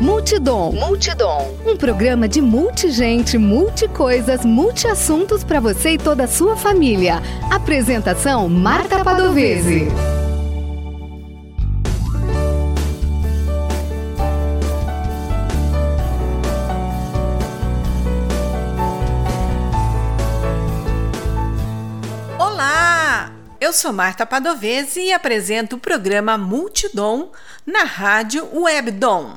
Multidom. Um programa de multigente, multicoisas, multiassuntos para você e toda a sua família. Apresentação Marta Padovese. Eu sou Marta Padovese e apresento o programa Multidom na rádio Webdom.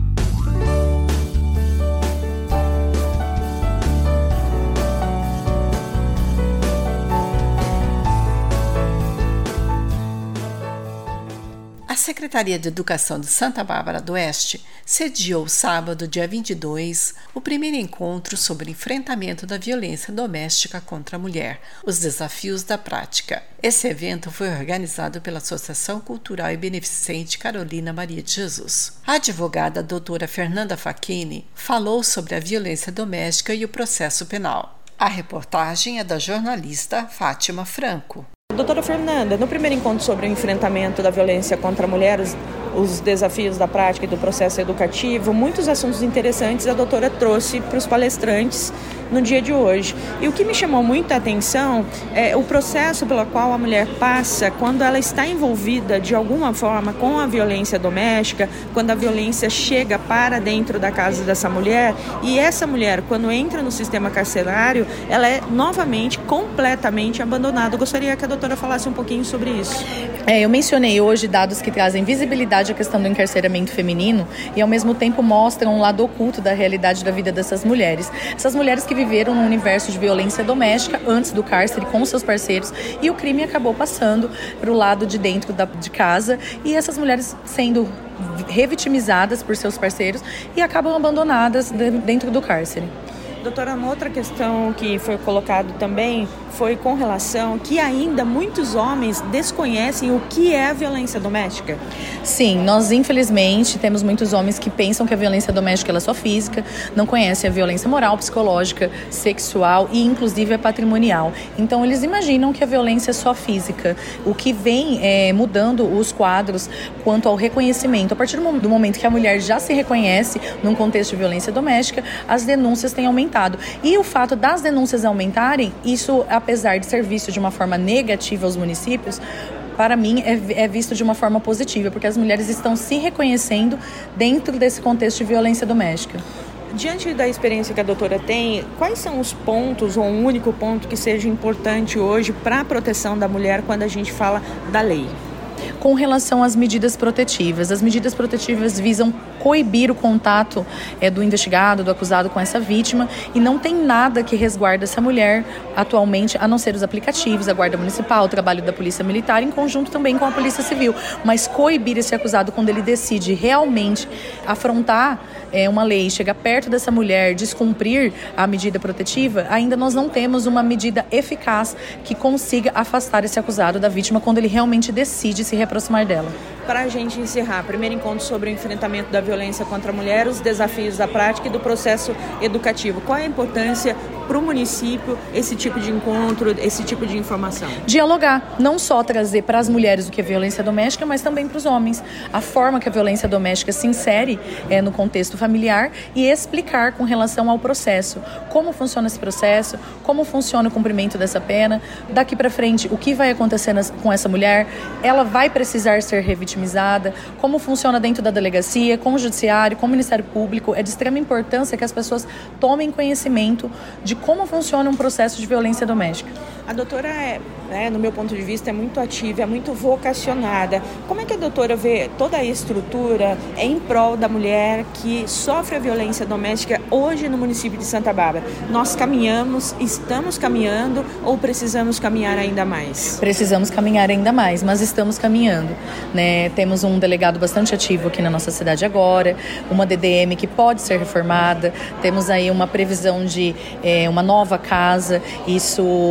A Secretaria de Educação de Santa Bárbara do Oeste sediou sábado, dia 22, o primeiro encontro sobre enfrentamento da violência doméstica contra a mulher, os desafios da prática. Esse evento foi organizado pela Associação Cultural e Beneficente Carolina Maria de Jesus. A advogada doutora Fernanda Facchini falou sobre a violência doméstica e o processo penal. A reportagem é da jornalista Fátima Franco. Doutora Fernanda, no primeiro encontro sobre o enfrentamento da violência contra mulheres, os desafios da prática e do processo educativo, muitos assuntos interessantes a doutora trouxe para os palestrantes no dia de hoje. E o que me chamou muita atenção é o processo pelo qual a mulher passa quando ela está envolvida de alguma forma com a violência doméstica, quando a violência chega para dentro da casa dessa mulher, e essa mulher, quando entra no sistema carcerário, ela é novamente completamente abandonada. Eu gostaria que a doutora falasse um pouquinho sobre isso. Eu mencionei hoje dados que trazem visibilidade à questão do encarceramento feminino e ao mesmo tempo mostram um lado oculto da realidade da vida dessas mulheres. Essas mulheres que viveram num universo de violência doméstica antes do cárcere com seus parceiros, e o crime acabou passando para o lado de dentro de casa, e essas mulheres sendo revitimizadas por seus parceiros e acabam abandonadas dentro do cárcere. Doutora, uma outra questão que foi colocado também foi com relação que ainda muitos homens desconhecem o que é a violência doméstica. Sim, nós infelizmente temos muitos homens que pensam que a violência doméstica ela é só física, não conhecem a violência moral, psicológica, sexual e inclusive é patrimonial. Então eles imaginam que a violência é só física, o que vem mudando os quadros quanto ao reconhecimento. A partir do momento que a mulher já se reconhece num contexto de violência doméstica, as denúncias têm aumentado. E o fato das denúncias aumentarem, isso, apesar de ser visto de uma forma negativa aos municípios, para mim é visto de uma forma positiva, porque as mulheres estão se reconhecendo dentro desse contexto de violência doméstica. Diante da experiência que a doutora tem, quais são os pontos, ou um único ponto que seja importante hoje para a proteção da mulher quando a gente fala da lei? Com relação às medidas protetivas, as medidas protetivas visam coibir o contato do investigado, do acusado com essa vítima, e não tem nada que resguarda essa mulher atualmente, a não ser os aplicativos, a Guarda Municipal, o trabalho da Polícia Militar, em conjunto também com a Polícia Civil. Mas coibir esse acusado quando ele decide realmente afrontar uma lei, chegar perto dessa mulher, descumprir a medida protetiva, ainda nós não temos uma medida eficaz que consiga afastar esse acusado da vítima quando ele realmente decide se reaproximar dela. Para a gente encerrar, primeiro encontro sobre o enfrentamento da violência contra a mulher, os desafios da prática e do processo educativo. Qual é a importância para o município esse tipo de encontro, esse tipo de informação? Dialogar, não só trazer para as mulheres o que é violência doméstica, mas também para os homens. A forma que a violência doméstica se insere no contexto familiar e explicar com relação ao processo. Como funciona esse processo, como funciona o cumprimento dessa pena, daqui para frente o que vai acontecer com essa mulher, ela vai precisar ser revitimizada, como funciona dentro da delegacia, com o judiciário, com o Ministério Público. É de extrema importância que as pessoas tomem conhecimento de como funciona um processo de violência doméstica. A doutora no meu ponto de vista, é muito ativa, é muito vocacionada. Como é que a doutora vê toda a estrutura em prol da mulher que sofre a violência doméstica hoje no município de Santa Bárbara? Nós caminhamos, estamos caminhando ou precisamos caminhar ainda mais? Precisamos caminhar ainda mais, mas estamos caminhando, né? Temos um delegado bastante ativo aqui na nossa cidade agora, uma DDM que pode ser reformada, temos aí uma previsão de uma nova casa. Isso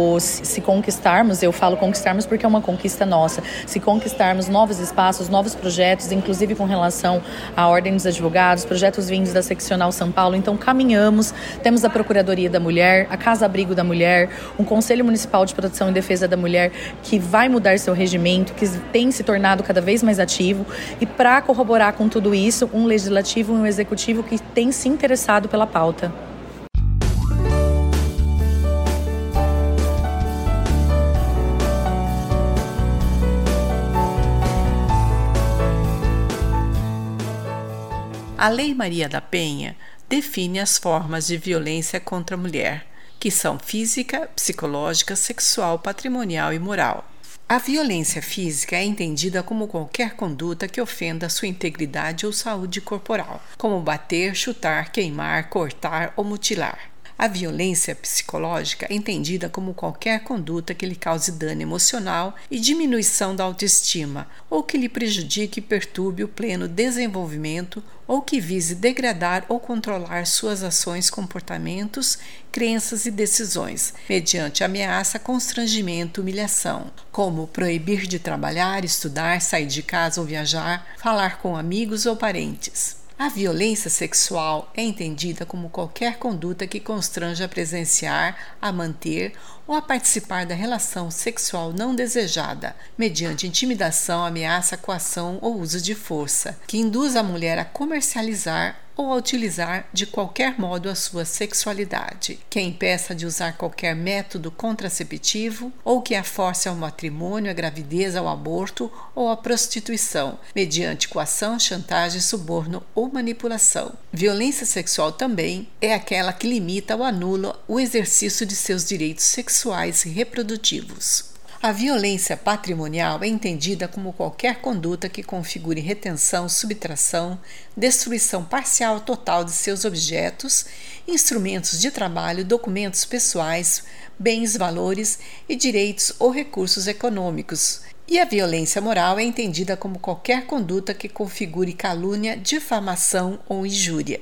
se conquistarmos, eu falo conquistarmos porque é uma conquista nossa, se conquistarmos novos espaços, novos projetos, inclusive com relação à Ordem dos Advogados, projetos vindos da Seccional São Paulo, então caminhamos, temos a Procuradoria da Mulher, a Casa Abrigo da Mulher, um Conselho Municipal de Proteção e Defesa da Mulher que vai mudar seu regimento, que tem se tornado cada vez mais ativo, e para corroborar com tudo isso, um legislativo e um executivo que tem se interessado pela pauta. A Lei Maria da Penha define as formas de violência contra a mulher, que são física, psicológica, sexual, patrimonial e moral. A violência física é entendida como qualquer conduta que ofenda a sua integridade ou saúde corporal, como bater, chutar, queimar, cortar ou mutilar. A violência psicológica é entendida como qualquer conduta que lhe cause dano emocional e diminuição da autoestima, ou que lhe prejudique e perturbe o pleno desenvolvimento, ou que vise degradar ou controlar suas ações, comportamentos, crenças e decisões, mediante ameaça, constrangimento, humilhação, como proibir de trabalhar, estudar, sair de casa ou viajar, falar com amigos ou parentes. A violência sexual é entendida como qualquer conduta que constranja a presenciar, a manter ou a participar da relação sexual não desejada, mediante intimidação, ameaça, coação ou uso de força, que induz a mulher a comercializar ou a utilizar de qualquer modo a sua sexualidade, que a impeça de usar qualquer método contraceptivo ou que a force ao matrimônio, à gravidez, ao aborto ou à prostituição, mediante coação, chantagem, suborno ou manipulação. Violência sexual também é aquela que limita ou anula o exercício de seus direitos sexuais e reprodutivos. A violência patrimonial é entendida como qualquer conduta que configure retenção, subtração, destruição parcial ou total de seus objetos, instrumentos de trabalho, documentos pessoais, bens, valores e direitos ou recursos econômicos. E a violência moral é entendida como qualquer conduta que configure calúnia, difamação ou injúria.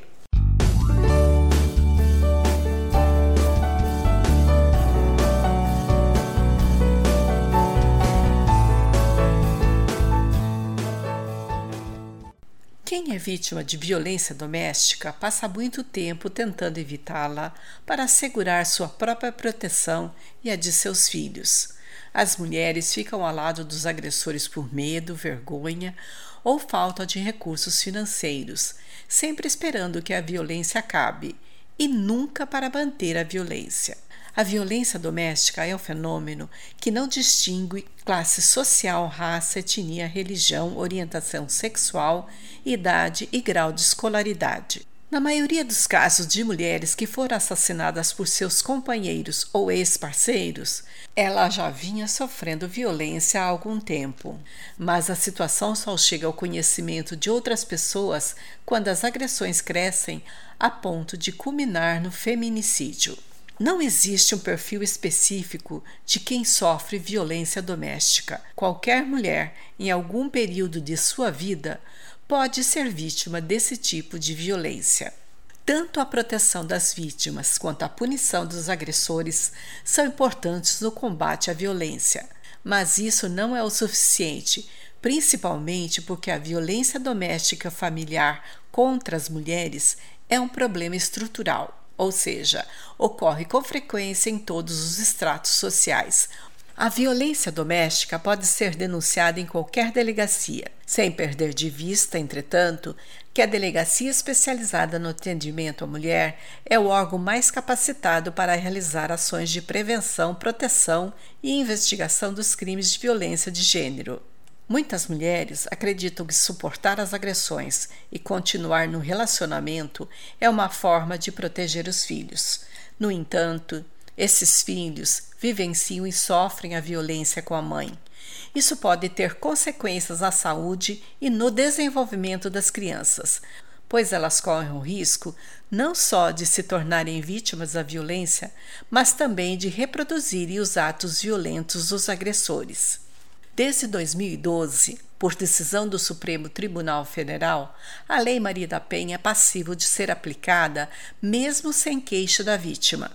Quem é vítima de violência doméstica passa muito tempo tentando evitá-la para assegurar sua própria proteção e a de seus filhos. As mulheres ficam ao lado dos agressores por medo, vergonha ou falta de recursos financeiros, sempre esperando que a violência acabe e nunca para manter a violência. A violência doméstica é um fenômeno que não distingue classe social, raça, etnia, religião, orientação sexual, idade e grau de escolaridade. Na maioria dos casos de mulheres que foram assassinadas por seus companheiros ou ex-parceiros, ela já vinha sofrendo violência há algum tempo. Mas a situação só chega ao conhecimento de outras pessoas quando as agressões crescem a ponto de culminar no feminicídio. Não existe um perfil específico de quem sofre violência doméstica. Qualquer mulher, em algum período de sua vida, pode ser vítima desse tipo de violência. Tanto a proteção das vítimas quanto a punição dos agressores são importantes no combate à violência, mas isso não é o suficiente, principalmente porque a violência doméstica familiar contra as mulheres é um problema estrutural. Ou seja, ocorre com frequência em todos os estratos sociais. A violência doméstica pode ser denunciada em qualquer delegacia, sem perder de vista, entretanto, que a Delegacia Especializada no Atendimento à Mulher é o órgão mais capacitado para realizar ações de prevenção, proteção e investigação dos crimes de violência de gênero. Muitas mulheres acreditam que suportar as agressões e continuar no relacionamento é uma forma de proteger os filhos. No entanto, esses filhos vivenciam e sofrem a violência com a mãe. Isso pode ter consequências na saúde e no desenvolvimento das crianças, pois elas correm o risco não só de se tornarem vítimas da violência, mas também de reproduzirem os atos violentos dos agressores. Desde 2012, por decisão do Supremo Tribunal Federal, a Lei Maria da Penha é passível de ser aplicada mesmo sem queixa da vítima.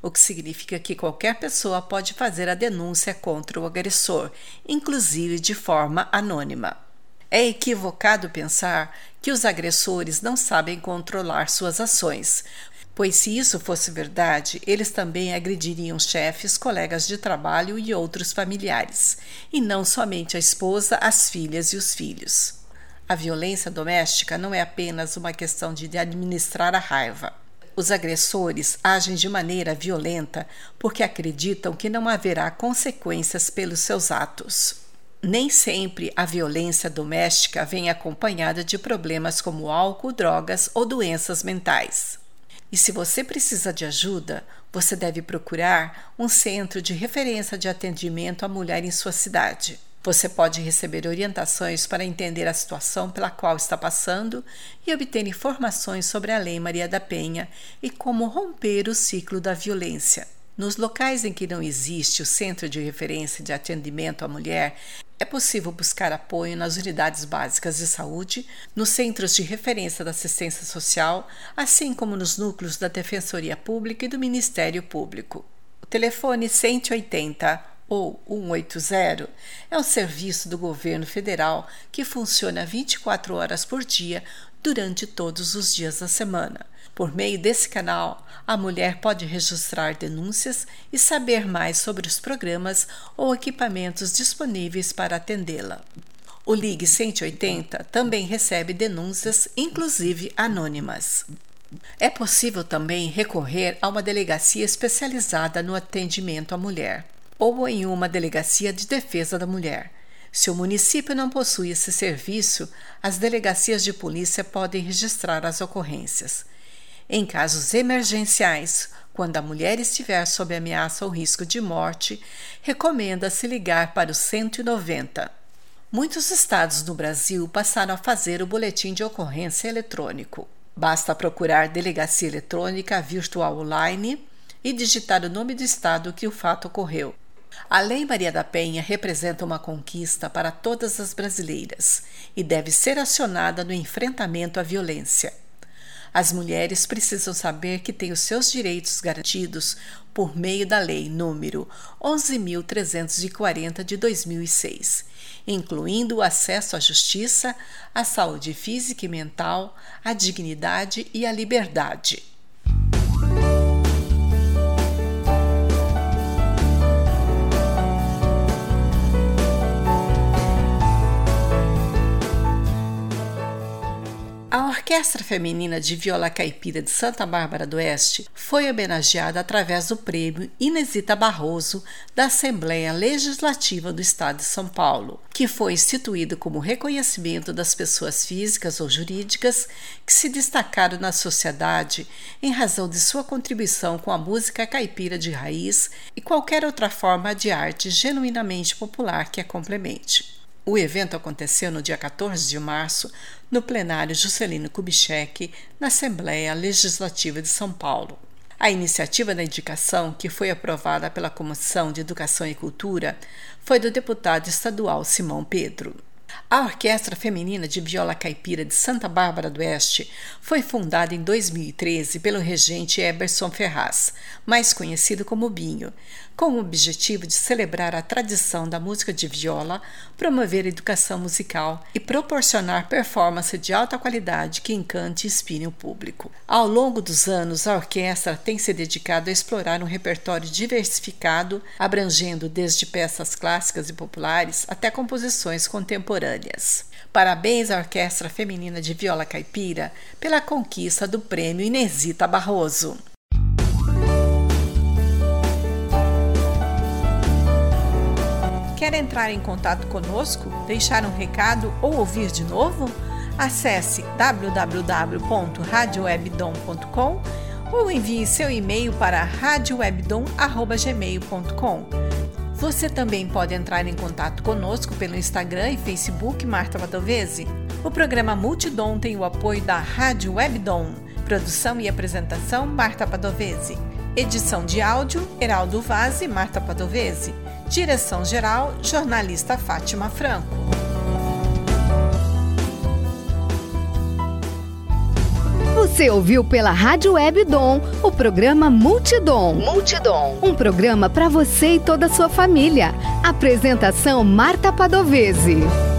o que significa que qualquer pessoa pode fazer a denúncia contra o agressor, inclusive de forma anônima. É equivocado pensar que os agressores não sabem controlar suas ações, pois se isso fosse verdade, eles também agrediriam chefes, colegas de trabalho e outros familiares, e não somente a esposa, as filhas e os filhos. A violência doméstica não é apenas uma questão de administrar a raiva. Os agressores agem de maneira violenta porque acreditam que não haverá consequências pelos seus atos. Nem sempre a violência doméstica vem acompanhada de problemas como álcool, drogas ou doenças mentais. E se você precisa de ajuda, você deve procurar um centro de referência de atendimento à mulher em sua cidade. Você pode receber orientações para entender a situação pela qual está passando e obter informações sobre a Lei Maria da Penha e como romper o ciclo da violência. Nos locais em que não existe o Centro de Referência de Atendimento à Mulher, é possível buscar apoio nas unidades básicas de saúde, nos centros de referência da assistência social, assim como nos núcleos da Defensoria Pública e do Ministério Público. O telefone 180 ou 180 é um serviço do governo federal que funciona 24 horas por dia durante todos os dias da semana. Por meio desse canal, a mulher pode registrar denúncias e saber mais sobre os programas ou equipamentos disponíveis para atendê-la. O Ligue 180 também recebe denúncias, inclusive anônimas. É possível também recorrer a uma delegacia especializada no atendimento à mulher ou em uma delegacia de defesa da mulher. Se o município não possui esse serviço, as delegacias de polícia podem registrar as ocorrências. Em casos emergenciais, quando a mulher estiver sob ameaça ou risco de morte, recomenda-se ligar para o 190. Muitos estados no Brasil passaram a fazer o boletim de ocorrência eletrônico. Basta procurar Delegacia Eletrônica Virtual Online e digitar o nome do estado que o fato ocorreu. A Lei Maria da Penha representa uma conquista para todas as brasileiras e deve ser acionada no enfrentamento à violência. As mulheres precisam saber que têm os seus direitos garantidos por meio da Lei número 11.340 de 2006, incluindo o acesso à justiça, à saúde física e mental, à dignidade e à liberdade. A Orquestra Feminina de Viola Caipira de Santa Bárbara do Oeste foi homenageada através do Prêmio Inesita Barroso da Assembleia Legislativa do Estado de São Paulo, que foi instituído como reconhecimento das pessoas físicas ou jurídicas que se destacaram na sociedade em razão de sua contribuição com a música caipira de raiz e qualquer outra forma de arte genuinamente popular que a complemente. O evento aconteceu no dia 14 de março, no plenário Juscelino Kubitschek, na Assembleia Legislativa de São Paulo. A iniciativa da indicação, que foi aprovada pela Comissão de Educação e Cultura, foi do deputado estadual Simão Pedro. A Orquestra Feminina de Viola Caipira de Santa Bárbara do Oeste foi fundada em 2013 pelo regente Eberson Ferraz, mais conhecido como Binho, com o objetivo de celebrar a tradição da música de viola, promover a educação musical e proporcionar performance de alta qualidade que encante e inspire o público. Ao longo dos anos, a orquestra tem se dedicado a explorar um repertório diversificado, abrangendo desde peças clássicas e populares até composições contemporâneas. Parabéns à Orquestra Feminina de Viola Caipira pela conquista do Prêmio Inesita Barroso. Quer entrar em contato conosco, deixar um recado ou ouvir de novo? Acesse www.radiowebdom.com ou envie seu e-mail para radiowebdom@gmail.com. Você também pode entrar em contato conosco pelo Instagram e Facebook Marta Padovese. O programa Multidom tem o apoio da Rádio Webdom. Produção e apresentação Marta Padovese. Edição de áudio Heraldo Vaz e Marta Padovese. Direção-geral, jornalista Fátima Franco. Você ouviu pela Rádio Web Dom o programa Multidom. Um programa para você e toda a sua família. Apresentação Marta Padovese.